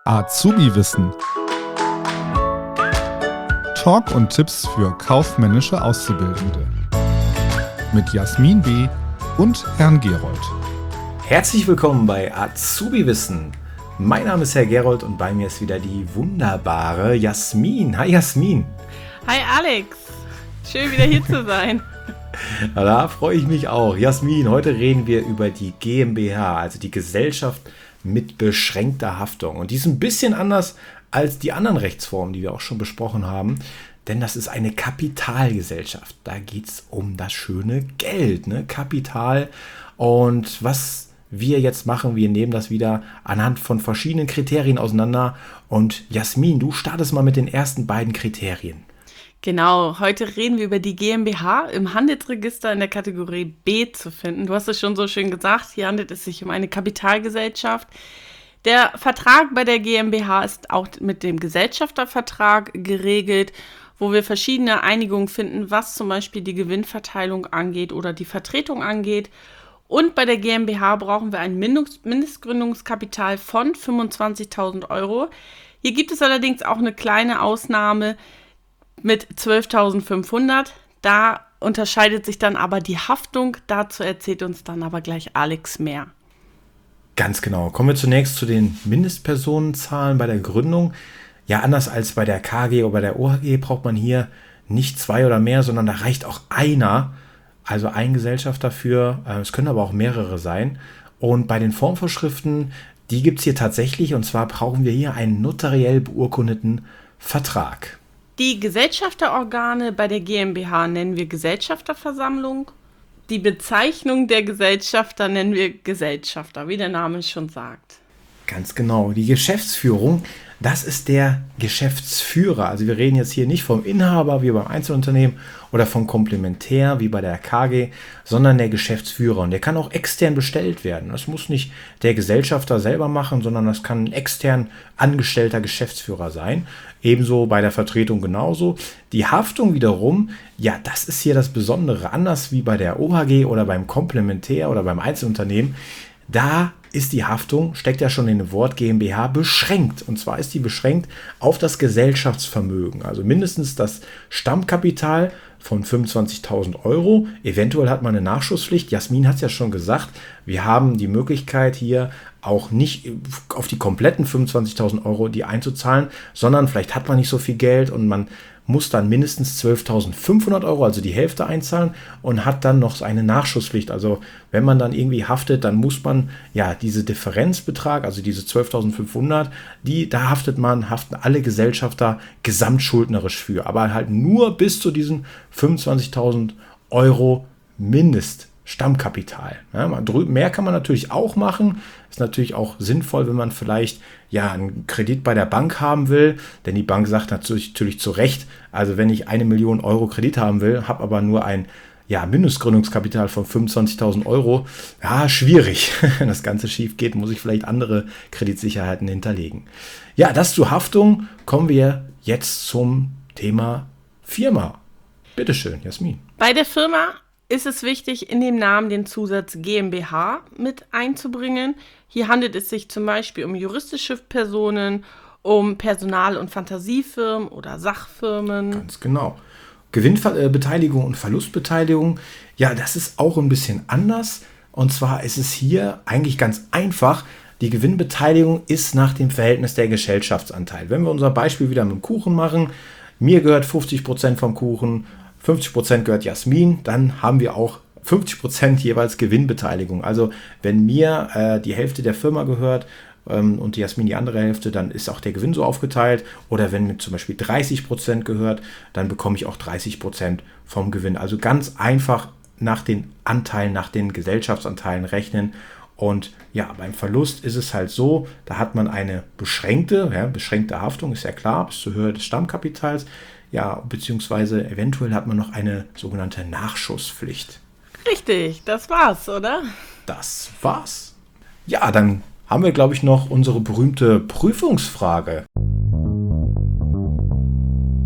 Azubi-Wissen. Talk und Tipps für kaufmännische Auszubildende. Mit Jasmin B. und Herrn Gerold. Herzlich willkommen bei Azubi-Wissen. Mein Name ist Herr Gerold und bei mir ist wieder die wunderbare Jasmin. Hi Jasmin. Hi Alex. Schön wieder hier zu sein. Da freue ich mich auch. Jasmin, heute reden wir über die GmbH, also die Gesellschaft mit beschränkter Haftung. Und die ist ein bisschen anders als die anderen Rechtsformen, die wir auch schon besprochen haben. Denn das ist eine Kapitalgesellschaft. Da geht es um das schöne Geld, ne? Kapital. Und was wir jetzt machen, wir nehmen das wieder anhand von verschiedenen Kriterien auseinander. Und Jasmin, du startest mal mit den ersten beiden Kriterien. Genau, heute reden wir über die GmbH im Handelsregister in der Kategorie B zu finden. Du hast es schon so schön gesagt, hier handelt es sich um eine Kapitalgesellschaft. Der Vertrag bei der GmbH ist auch mit dem Gesellschaftervertrag geregelt, wo wir verschiedene Einigungen finden, was zum Beispiel die Gewinnverteilung angeht oder die Vertretung angeht. Und bei der GmbH brauchen wir ein Mindestgründungskapital von 25.000 Euro. Hier gibt es allerdings auch eine kleine Ausnahme mit 12.500. Da unterscheidet sich dann aber die Haftung. Dazu erzählt uns dann aber gleich Alex mehr. Ganz genau. Kommen wir zunächst zu den Mindestpersonenzahlen bei der Gründung. Ja, anders als bei der KG oder bei der OHG braucht man hier nicht zwei oder mehr, sondern da reicht auch einer, also ein Gesellschafter dafür. Es können aber auch mehrere sein. Und bei den Formvorschriften, die gibt es hier tatsächlich. Und zwar brauchen wir hier einen notariell beurkundeten Vertrag. Die Gesellschafterorgane bei der GmbH nennen wir Gesellschafterversammlung. Die Bezeichnung der Gesellschafter nennen wir Gesellschafter, wie der Name schon sagt. Ganz genau. Die Geschäftsführung, das ist der Geschäftsführer. Also wir reden jetzt hier nicht vom Inhaber wie beim Einzelunternehmen oder vom Komplementär wie bei der KG, sondern der Geschäftsführer. Und der kann auch extern bestellt werden. Das muss nicht der Gesellschafter selber machen, sondern das kann ein extern angestellter Geschäftsführer sein. Ebenso bei der Vertretung genauso. Die Haftung wiederum, ja, das ist hier das Besondere. Anders wie bei der OHG oder beim Komplementär oder beim Einzelunternehmen. Da ist die Haftung, steckt ja schon in dem Wort GmbH, beschränkt. Und zwar ist die beschränkt auf das Gesellschaftsvermögen. Also mindestens das Stammkapital von 25.000 Euro. Eventuell hat man eine Nachschusspflicht. Jasmin hat es ja schon gesagt, wir haben die Möglichkeit hier auch nicht auf die kompletten 25.000 Euro die einzuzahlen, sondern vielleicht hat man nicht so viel Geld und man muss dann mindestens 12.500 Euro, also die Hälfte einzahlen und hat dann noch eine Nachschusspflicht. Also wenn man dann irgendwie haftet, dann muss man ja diese Differenzbetrag, also diese 12.500, haften alle Gesellschafter gesamtschuldnerisch für, aber halt nur bis zu diesen 25.000 Euro Mindeststammkapital. Ja, mehr kann man natürlich auch machen. Ist natürlich auch sinnvoll, wenn man vielleicht ja einen Kredit bei der Bank haben will, denn die Bank sagt natürlich zu Recht, also wenn ich 1 Million Euro Kredit haben will, habe aber nur ein Mindestgründungskapital von 25.000 Euro, ja, schwierig. Wenn das Ganze schief geht, muss ich vielleicht andere Kreditsicherheiten hinterlegen. Ja, das zur Haftung. Kommen wir jetzt zum Thema Firma. Bitteschön, Jasmin. Bei der Firma ist es wichtig, in dem Namen den Zusatz GmbH mit einzubringen. Hier handelt es sich zum Beispiel um juristische Personen, um Personal- und Fantasiefirmen oder Sachfirmen. Ganz genau. Gewinnbeteiligung und Verlustbeteiligung, ja, das ist auch ein bisschen anders. Und zwar ist es hier eigentlich ganz einfach. Die Gewinnbeteiligung ist nach dem Verhältnis der Gesellschaftsanteil. Wenn wir unser Beispiel wieder mit dem Kuchen machen, mir gehört 50% vom Kuchen, 50% gehört Jasmin, dann haben wir auch 50% jeweils Gewinnbeteiligung. Also wenn mir die Hälfte der Firma gehört und Jasmin die andere Hälfte, dann ist auch der Gewinn so aufgeteilt. Oder wenn mir zum Beispiel 30% gehört, dann bekomme ich auch 30% vom Gewinn. Also ganz einfach nach den Anteilen, nach den Gesellschaftsanteilen rechnen. Und ja, beim Verlust ist es halt so, da hat man eine beschränkte Haftung, ist ja klar, bis zur Höhe des Stammkapitals. Ja, beziehungsweise eventuell hat man noch eine sogenannte Nachschusspflicht. Richtig, das war's, oder? Das war's. Ja, dann haben wir, glaube ich, noch unsere berühmte Prüfungsfrage.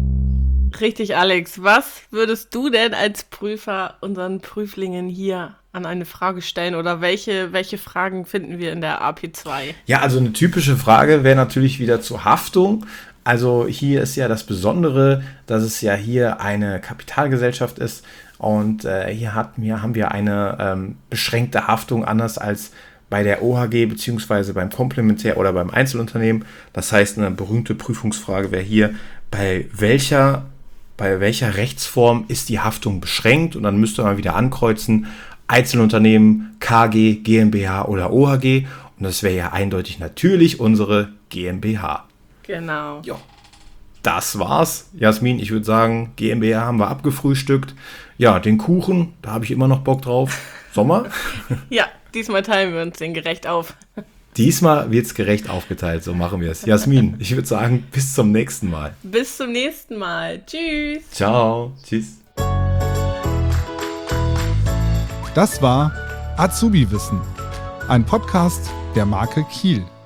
Richtig, Alex. Was würdest du denn als Prüfer unseren Prüflingen hier an eine Frage stellen oder welche Fragen finden wir in der AP2? Ja, also eine typische Frage wäre natürlich wieder zur Haftung. Also hier ist ja das Besondere, dass es ja hier eine Kapitalgesellschaft ist und hier haben wir eine beschränkte Haftung, anders als bei der OHG bzw. beim Komplementär- oder beim Einzelunternehmen. Das heißt, eine berühmte Prüfungsfrage wäre hier, bei welcher Rechtsform ist die Haftung beschränkt? Und dann müsste man wieder ankreuzen, Einzelunternehmen, KG, GmbH oder OHG. Und das wäre ja eindeutig natürlich unsere GmbH. Genau. Ja, das war's. Jasmin, ich würde sagen, GmbH haben wir abgefrühstückt. Ja, den Kuchen, da habe ich immer noch Bock drauf. Sommer? Ja, diesmal teilen wir uns den gerecht auf. Diesmal wird es gerecht aufgeteilt, so machen wir es. Jasmin, ich würde sagen, bis zum nächsten Mal. Bis zum nächsten Mal. Tschüss. Ciao. Tschüss. Das war Azubi Wissen, ein Podcast der Marke Kiel.